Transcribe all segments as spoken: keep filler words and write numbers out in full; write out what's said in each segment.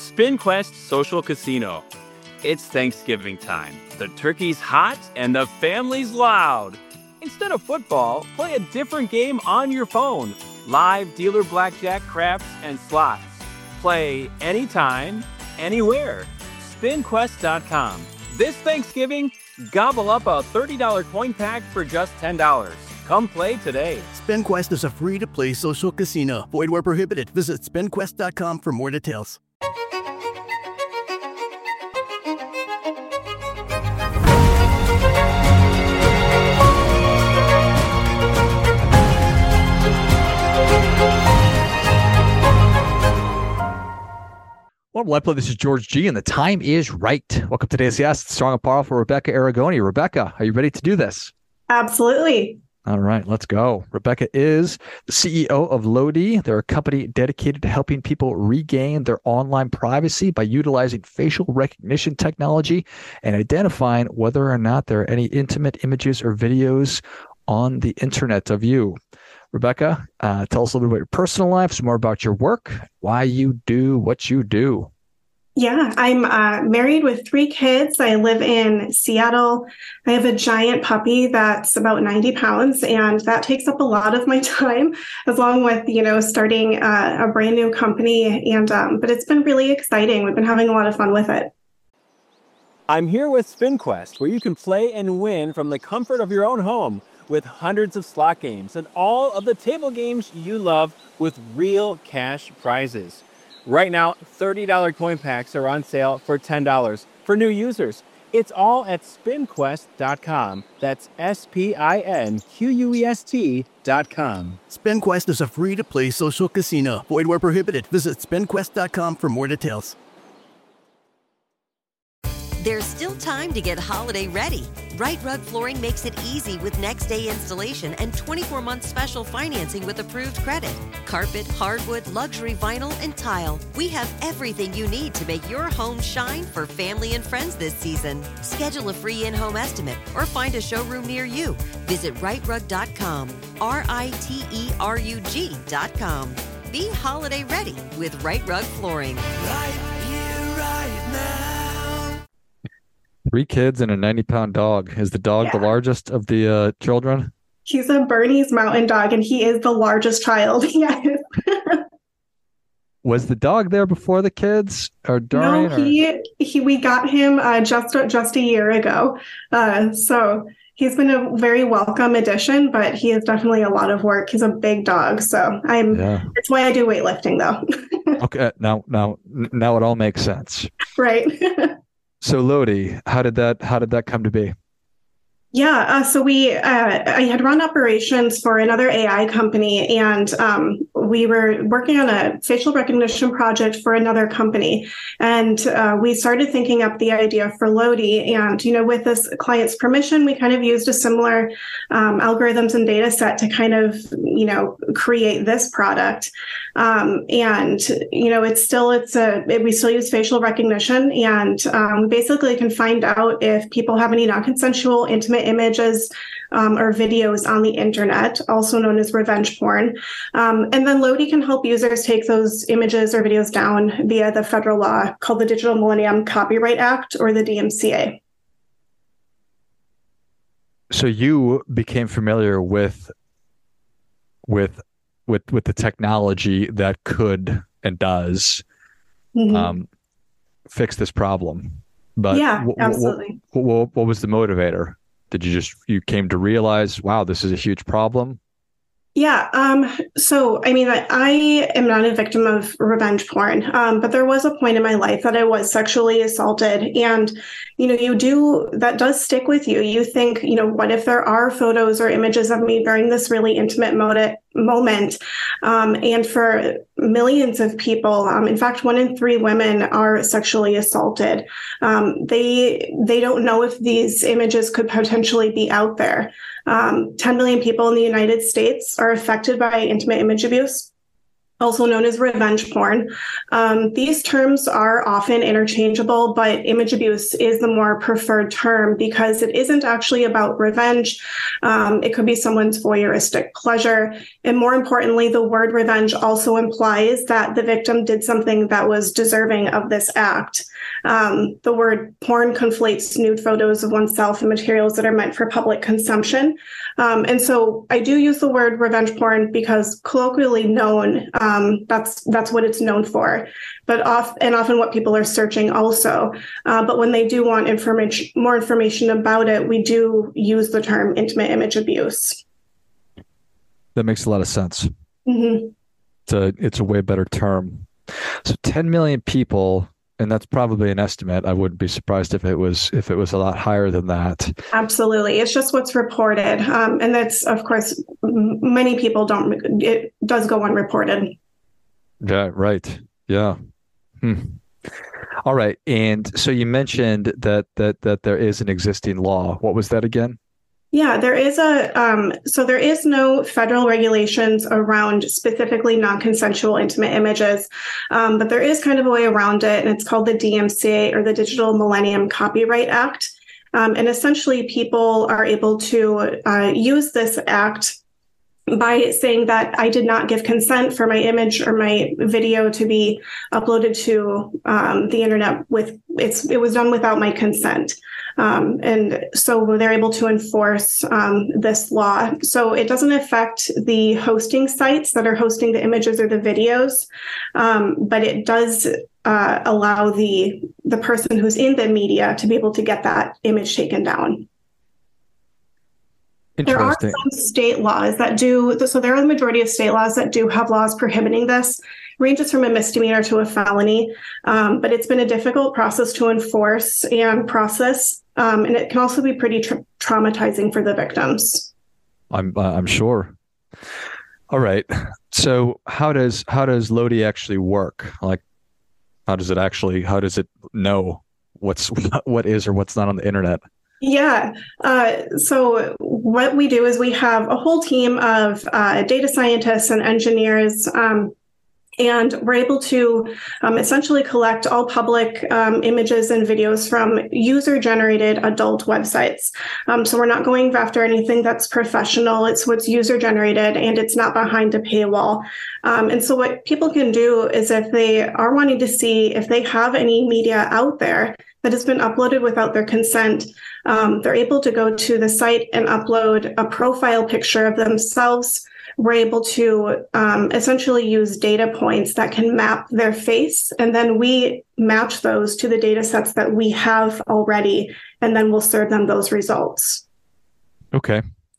SpinQuest Social Casino. It's Thanksgiving time. The turkey's hot and the family's loud. Instead of football, play a different game on your phone. Live dealer blackjack, craps, and slots. Play anytime, anywhere. spin quest dot com. This Thanksgiving, gobble up a thirty dollars coin pack for just ten dollars. Come play today. SpinQuest is a free-to-play social casino. Void where prohibited. Visit spin quest dot com for more details. Well, Let's Play. This is George G, and the time is right. Welcome to today's guest, strong and powerful Rebecca Aragoni. Rebecca, are you ready to do this? Absolutely. All right, let's go. Rebecca is the C E O of Lodi. They're a company dedicated to helping people regain their online privacy by utilizing facial recognition technology and identifying whether or not there are any intimate images or videos on the internet of you. Rebecca, uh, tell us a little bit about your personal life, some more about your work, why you do what you do. Yeah, I'm uh, married with three kids. I live in Seattle. I have a giant puppy that's about ninety pounds, and that takes up a lot of my time, as long with, you know, starting uh, a brand new company. And um, but it's been really exciting. We've been having a lot of fun with it. I'm here with SpinQuest, where you can play and win from the comfort of your own home with hundreds of slot games and all of the table games you love with real cash prizes. Right now, thirty dollars coin packs are on sale for ten dollars for new users. It's all at spin quest dot com. That's S P I N Q U E S T dot com. SpinQuest is a free-to-play social casino. Void where prohibited. Visit spin quest dot com for more details. There's still time to get holiday ready. Right Rug Flooring makes it easy with next day installation and twenty-four month special financing with approved credit. Carpet, hardwood, luxury vinyl, and tile. We have everything you need to make your home shine for family and friends this season. Schedule a free in-home estimate or find a showroom near you. Visit right rug dot com, R I T E R U G dot com. Be holiday ready with Right Rug Flooring. Right here, right now. Three kids and a ninety pound dog. Is the dog Yeah. the largest of the uh, children? He's a Bernese Mountain Dog, and he is the largest child. Yes. Was the dog there before the kids or during? No, he he. We got him uh, just just a year ago, uh, so he's been a very welcome addition. But he is definitely a lot of work. He's a big dog, so I'm. Yeah. That's why I do weightlifting, though. Okay, now now now it all makes sense. Right. So Lodi, how did that how did that come to be? Yeah, uh, so we, uh, I had run operations for another A I company, and um, we were working on a facial recognition project for another company. And uh, we started thinking up the idea for Lodi. And, you know, with this client's permission, we kind of used a similar um, algorithms and data set to kind of, you know, create this product. Um, and, you know, it's still, it's a, it, we still use facial recognition, and um, basically can find out if people have any non-consensual, intimate images um, or videos on the internet, also known as revenge porn. Um, and then Lodi can help users take those images or videos down via the federal law called the Digital Millennium Copyright Act, or the D M C A. So you became familiar with with with with the technology that could and does Mm-hmm. um, fix this problem. But Yeah, w- absolutely. w- w- what was the motivator? Did you just, you came to realize, wow, this is a huge problem? Yeah. Um, so, I mean, I, I am not a victim of revenge porn, um, but there was a point in my life that I was sexually assaulted. And, you know, you do, that does stick with you. You think, you know, what if there are photos or images of me during this really intimate mode, moment? Um, and for millions of people, um, in fact, one in three women are sexually assaulted. Um, they, they don't know if these images could potentially be out there. Um, ten million people in the United States are affected by intimate image abuse. also known as revenge porn. Um, these terms are often interchangeable, but image abuse is the more preferred term because it isn't actually about revenge. Um, it could be someone's voyeuristic pleasure. And more importantly, the word revenge also implies that the victim did something that was deserving of this act. Um, the word porn conflates nude photos of oneself and materials that are meant for public consumption. Um, and so I do use the word revenge porn because colloquially known, um, that's that's what it's known for, but off and often what people are searching also. Uh, but when they do want information, more information about it, we do use the term intimate image abuse. That makes a lot of sense. Mm-hmm. It's a, it's a way better term. So ten million people, and that's probably an estimate. I wouldn't be surprised if it was if it was a lot higher than that. Absolutely. It's just what's reported. Um, and that's, of course, m- many people don't, it does go unreported. Yeah, right. Yeah. Hmm. All right. And so you mentioned that that that there is an existing law. What was that again? Yeah, there is a, um, so there is no federal regulations around specifically non-consensual intimate images, um, but there is kind of a way around it, and it's called the D M C A, or the Digital Millennium Copyright Act. Um, and essentially people are able to uh, use this act by saying that I did not give consent for my image or my video to be uploaded to um, the internet with, it's, it was done without my consent. Um, and so they're able to enforce um, this law. So it doesn't affect the hosting sites that are hosting the images or the videos, um, but it does uh, allow the the person who's in the media to be able to get that image taken down. There are some state laws that do, so there are the majority of state laws that do have laws prohibiting this. Ranges from a misdemeanor to a felony, um, but it's been a difficult process to enforce and process, um, and it can also be pretty tra- traumatizing for the victims. I'm uh, I'm sure. All right. So how does how does Lodi actually work? Like, how does it actually? How does it know what's what is or what's not on the internet? Yeah. Uh, so what we do is we have a whole team of uh, data scientists and engineers. Um, And we're able to um, essentially collect all public um, images and videos from user-generated adult websites. Um, so we're not going after anything that's professional. It's what's user-generated, and it's not behind a paywall. Um, and so what people can do is, if they are wanting to see if they have any media out there that has been uploaded without their consent, um, they're able to go to the site and upload a profile picture of themselves. We're able to um, essentially use data points that can map their face, and then we match those to the data sets that we have already, and then we'll serve them those results. Okay.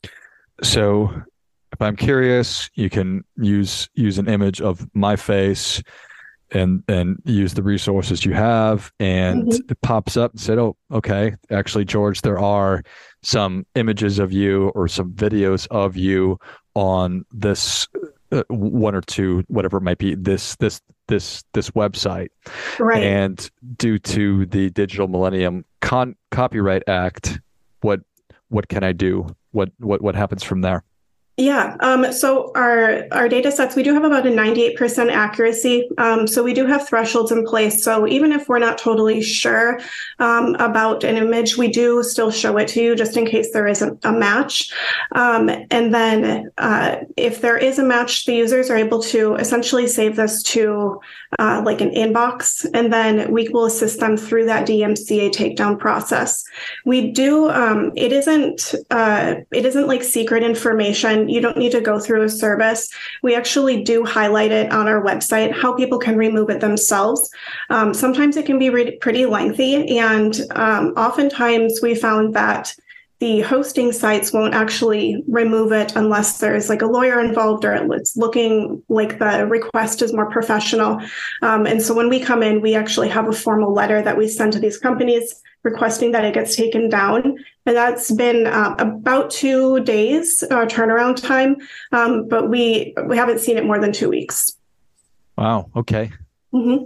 So if I'm curious, you can use use an image of my face and and use the resources you have, and mm-hmm. it pops up and said, oh, okay, actually, George, there are some images of you or some videos of you on this uh, one or two, whatever it might be, this this this this website. Right. And due to the Digital Millennium Con- Copyright Act, what what can I do? What what what happens from there? Yeah. Um, so our our data sets, we do have about a ninety-eight percent accuracy. Um, so we do have thresholds in place. So even if we're not totally sure um, about an image, we do still show it to you just in case there isn't a match. Um, and then uh, if there is a match, the users are able to essentially save this to uh, like an inbox, and then we will assist them through that D M C A takedown process. We do. Um, it isn't. Uh, it isn't like secret information. You don't need to go through a service. We actually do highlight it on our website, how people can remove it themselves. Um, sometimes it can be re- pretty lengthy, and um, oftentimes we found that the hosting sites won't actually remove it unless there's like a lawyer involved or it's looking like the request is more professional. Um, and so when we come in, we actually have a formal letter that we send to these companies requesting that it gets taken down. And that's been uh, about two days uh, turnaround time, um, but we we haven't seen it more than two weeks. Wow. Okay. Mm-hmm.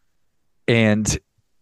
And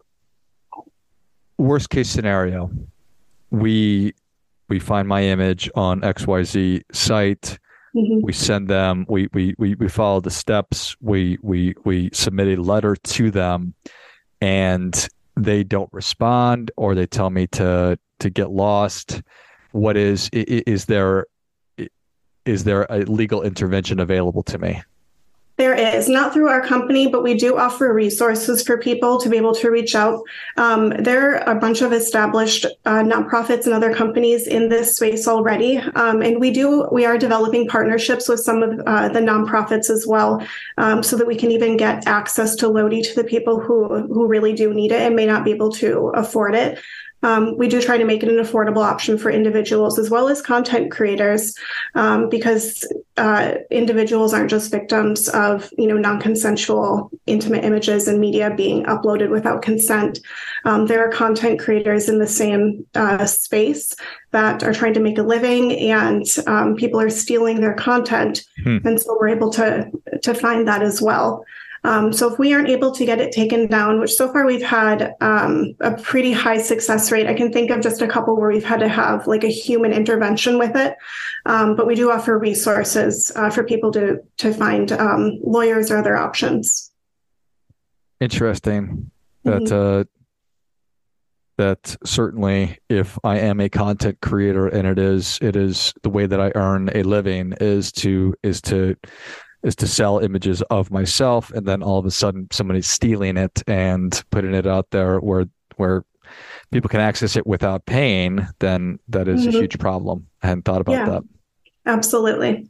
worst case scenario, we we find my image on X Y Z site. Mm-hmm. We send them, we, we, we, we follow the steps. We, we, we submit a letter to them, and they don't respond, or they tell me to, to get lost. What is, is there, is there a legal intervention available to me? There is, not through our company, but we do offer resources for people to be able to reach out. Um, there are a bunch of established uh, nonprofits and other companies in this space already. Um, and we do, we are developing partnerships with some of uh, the nonprofits as well, um, so that we can even get access to Loti to the people who, who really do need it and may not be able to afford it. Um, we do try to make it an affordable option for individuals as well as content creators, um, because uh, individuals aren't just victims of, you know, non-consensual intimate images and media being uploaded without consent. Um, there are content creators in the same uh, space that are trying to make a living, and um, people are stealing their content. Hmm. And so we're able to, to find that as well. Um, so if we aren't able to get it taken down, which so far we've had um, a pretty high success rate, I can think of just a couple where we've had to have like a human intervention with it. Um, but we do offer resources uh, for people to to find um, lawyers or other options. Interesting. That mm-hmm. uh, that certainly, if I am a content creator, and it is it is the way that I earn a living is to is to is to sell images of myself, and then all of a sudden somebody's stealing it and putting it out there where where people can access it without paying, then that is mm-hmm. a huge problem. I hadn't thought about yeah, that. Absolutely.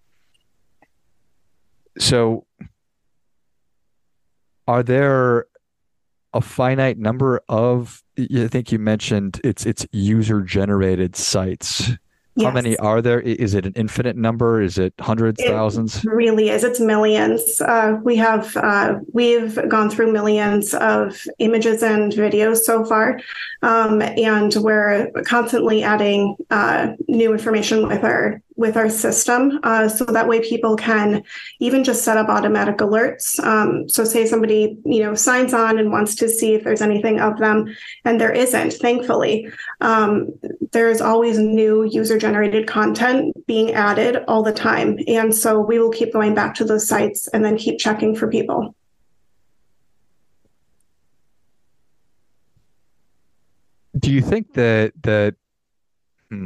So are there a finite number of, I think you mentioned it's it's user-generated sites. How yes. many are there? Is it an infinite number? Is it hundreds, it thousands? Really is. It's millions. Uh, we have uh, we've gone through millions of images and videos so far, um, and we're constantly adding uh, new information with our with our system, uh, so that way people can even just set up automatic alerts. Um, so say somebody, you know, signs on and wants to see if there's anything of them, and there isn't, thankfully. Um, there's always new user-generated content being added all the time. And so we will keep going back to those sites and then keep checking for people. Do you think that, that, hmm,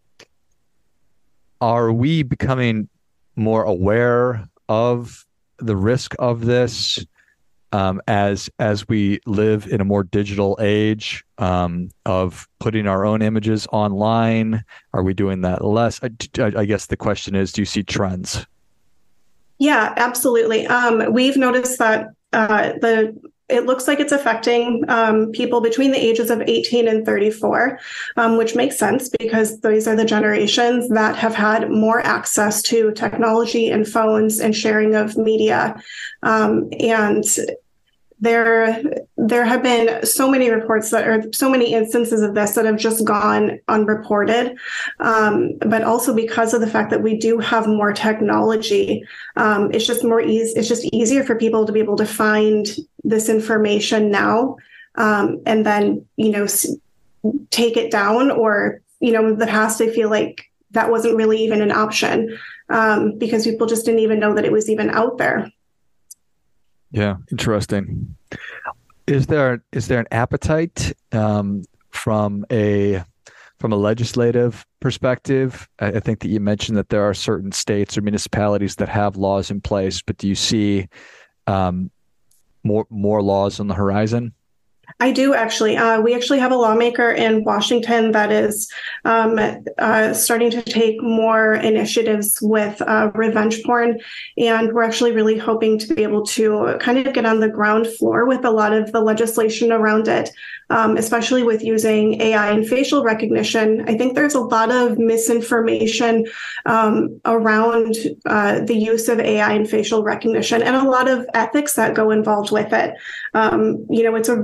are we becoming more aware of the risk of this um, as as we live in a more digital age um, of putting our own images online? Are we doing that less? I, I guess the question is, do you see trends? Yeah, absolutely. Um, we've noticed that uh, the it looks like it's affecting um, people between the ages of eighteen and thirty-four, um, which makes sense because those are the generations that have had more access to technology and phones and sharing of media. Um, and there, there have been so many reports that are so many instances of this that have just gone unreported. Um, but also because of the fact that we do have more technology, um, it's just more easy. It's just easier for people to be able to find this information now, um, and then, you know, take it down, or, you know, in the past, I feel like that wasn't really even an option, um, because people just didn't even know that it was even out there. Yeah, interesting. Is there is there an appetite um, from a from a legislative perspective? I, I think that you mentioned that there are certain states or municipalities that have laws in place, but do you see um, more more laws on the horizon? I do actually. Uh, we actually have a lawmaker in Washington that is um, uh, starting to take more initiatives with uh, revenge porn. And we're actually really hoping to be able to kind of get on the ground floor with a lot of the legislation around it, um, especially with using A I and facial recognition. I think there's a lot of misinformation um, around uh, the use of A I and facial recognition, and a lot of ethics that go involved with it. Um, you know, it's a really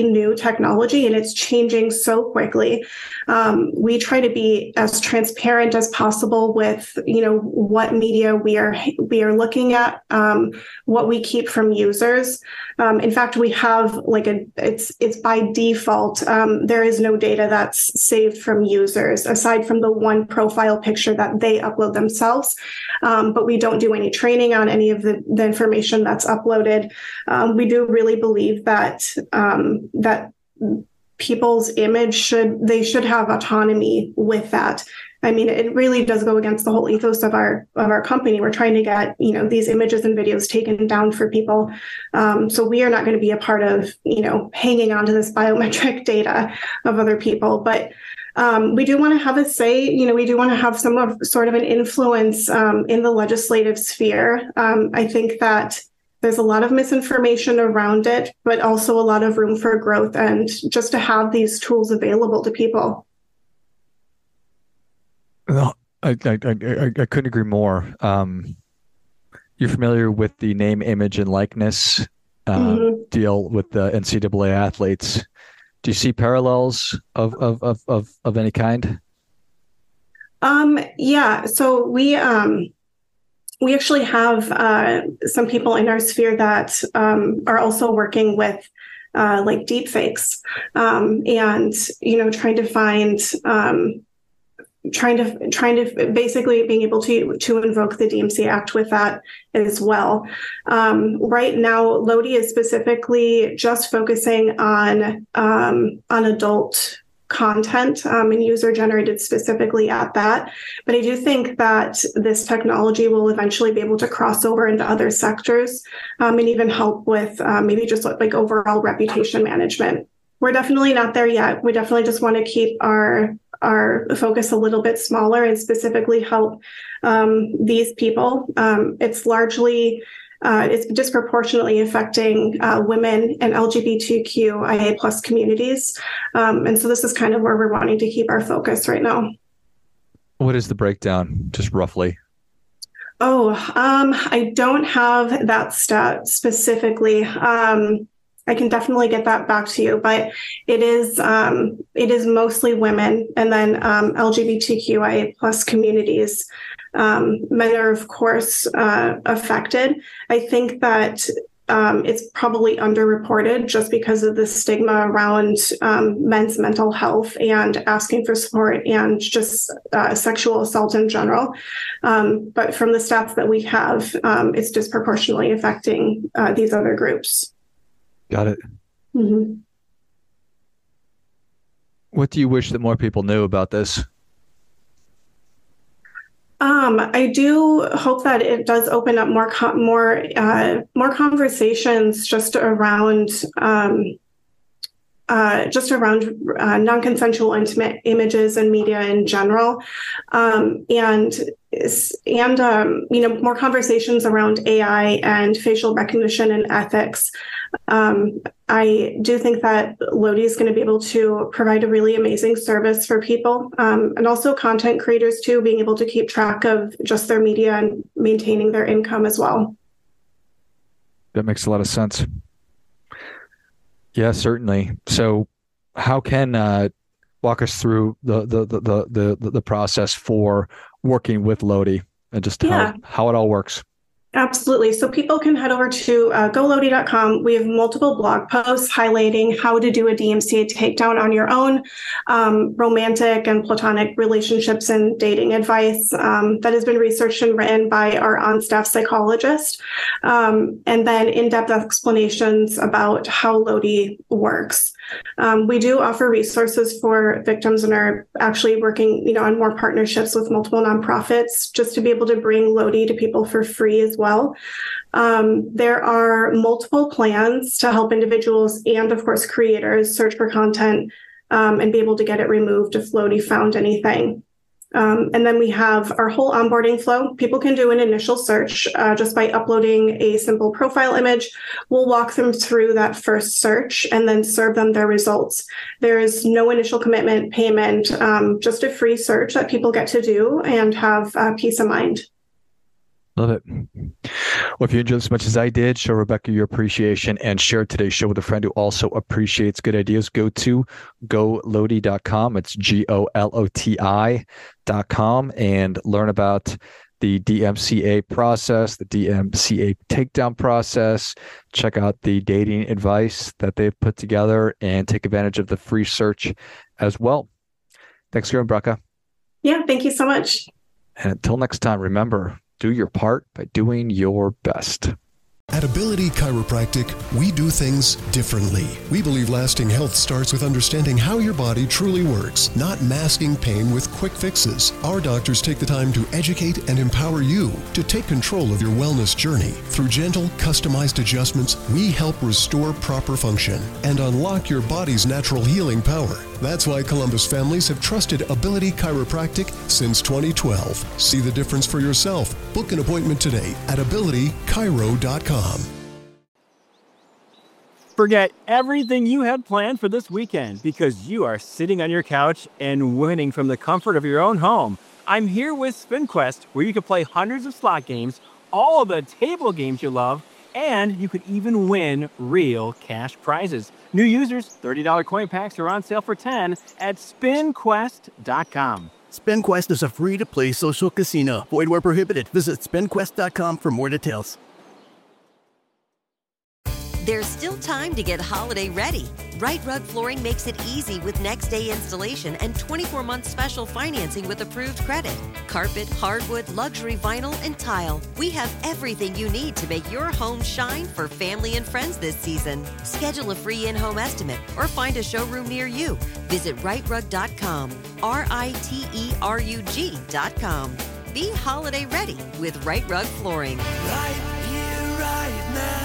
really new technology and it's changing so quickly. Um, we try to be as transparent as possible with, you know, what media we are we are looking at, um, what we keep from users. Um, in fact, we have like a it's it's by default. Um, there is no data that's saved from users aside from the one profile picture that they upload themselves. Um, but we don't do any training on any of the, the information that's uploaded. Um, we do really believe that um, that people's image should they should have autonomy with that. I mean, it really does go against the whole ethos of our of our company. We're trying to get, you know, these images and videos taken down for people. Um, so we are not going to be a part of, you know, hanging on to this biometric data of other people. But um, we do want to have a say. You know, we do want to have some of sort of an influence um, in the legislative sphere. Um, I think that there's a lot of misinformation around it, but also a lot of room for growth and just to have these tools available to people. Well, I, I, I, I couldn't agree more. Um, you're familiar with the name, image, and likeness uh, mm-hmm. deal with the N C double A athletes. Do you see parallels of of of of, of any kind? Um, yeah. So we um, we actually have uh, some people in our sphere that um, are also working with uh, like deep fakes um, and you know trying to find. Um, trying to trying to basically being able to to invoke the D M C A Act with that as well. Um, right now, Lodi is specifically just focusing on um, on adult content um, and user generated specifically at that. But I do think that this technology will eventually be able to cross over into other sectors um, and even help with uh, maybe just like overall reputation management. We're definitely not there yet. We definitely just want to keep our our focus a little bit smaller and specifically help um, these people. Um, it's largely, uh, it's disproportionately affecting uh, women and L G B T Q I A plus communities. Um, and so this is kind of where we're wanting to keep our focus right now. What is the breakdown, just roughly? Oh, um, I don't have that stat specifically. Um, I can definitely get that back to you, but it is um, it is mostly women and then um, L G B T Q I A plus communities. Um, men are, of course, uh, affected. I think that um, it's probably underreported just because of the stigma around um, men's mental health and asking for support and just uh, sexual assault in general. Um, but from the stats that we have, um, it's disproportionately affecting uh, these other groups. Got it. Mm-hmm. What do you wish that more people knew about this? Um, I do hope that it does open up more com- more uh, more conversations just around um, uh, just around uh, non-consensual intimate images and media in general, um, and and um, you know more conversations around A I and facial recognition and ethics. Um, I do think that Lodi is going to be able to provide a really amazing service for people um, and also content creators too, being able to keep track of just their media and maintaining their income as well. That makes a lot of sense. Yeah, certainly. So how can uh, walk us through the, the, the, the, the, the process for working with Lodi and just yeah. how, how it all works? Absolutely. So people can head over to uh, go lodi dot com. We have multiple blog posts highlighting how to do a D M C A takedown on your own, um, romantic and platonic relationships and dating advice um, that has been researched and written by our on-staff psychologist, um, and then in-depth explanations about how Lodi works. Um, we do offer resources for victims and are actually working, you know, on more partnerships with multiple nonprofits just to be able to bring Lodi to people for free as well. Um, there are multiple plans to help individuals and, of course, creators search for content um, and be able to get it removed if Lodi found anything. Um, and then we have our whole onboarding flow. People can do an initial search uh, just by uploading a simple profile image. We'll walk them through that first search and then serve them their results. There is no initial commitment, payment, um, just a free search that people get to do and have uh, peace of mind. Love it. Well, if you enjoyed as much as I did, show Rebecca your appreciation and share today's show with a friend who also appreciates good ideas. Go to go loti dot com. It's G O L O T I dot com and learn about the D M C A process, the D M C A takedown process. Check out the dating advice that they've put together and take advantage of the free search as well. Thanks again, Rebecca. Yeah, thank you so much. And until next time, remember, do your part by doing your best. At Ability Chiropractic, we do things differently. We believe lasting health starts with understanding how your body truly works, not masking pain with quick fixes. Our doctors take the time to educate and empower you to take control of your wellness journey. Through gentle, customized adjustments, we help restore proper function and unlock your body's natural healing power. That's why Columbus families have trusted Ability Chiropractic since twenty twelve. See the difference for yourself. Book an appointment today at ability chiro dot com. Forget everything you had planned for this weekend because you are sitting on your couch and winning from the comfort of your own home. I'm here with SpinQuest, where you can play hundreds of slot games, all of the table games you love, and you could even win real cash prizes. New users, thirty dollars coin packs are on sale for ten dollars at spin quest dot com. SpinQuest is a free-to-play social casino. Void where prohibited. Visit spin quest dot com for more details. There's still time to get holiday ready. Right Rug Flooring makes it easy with next day installation and twenty-four month special financing with approved credit. Carpet, hardwood, luxury vinyl, and tile. We have everything you need to make your home shine for family and friends this season. Schedule a free in-home estimate or find a showroom near you. Visit right rug dot com, R I T E R U G dot com. Be holiday ready with Right Rug Flooring. Right here, right now.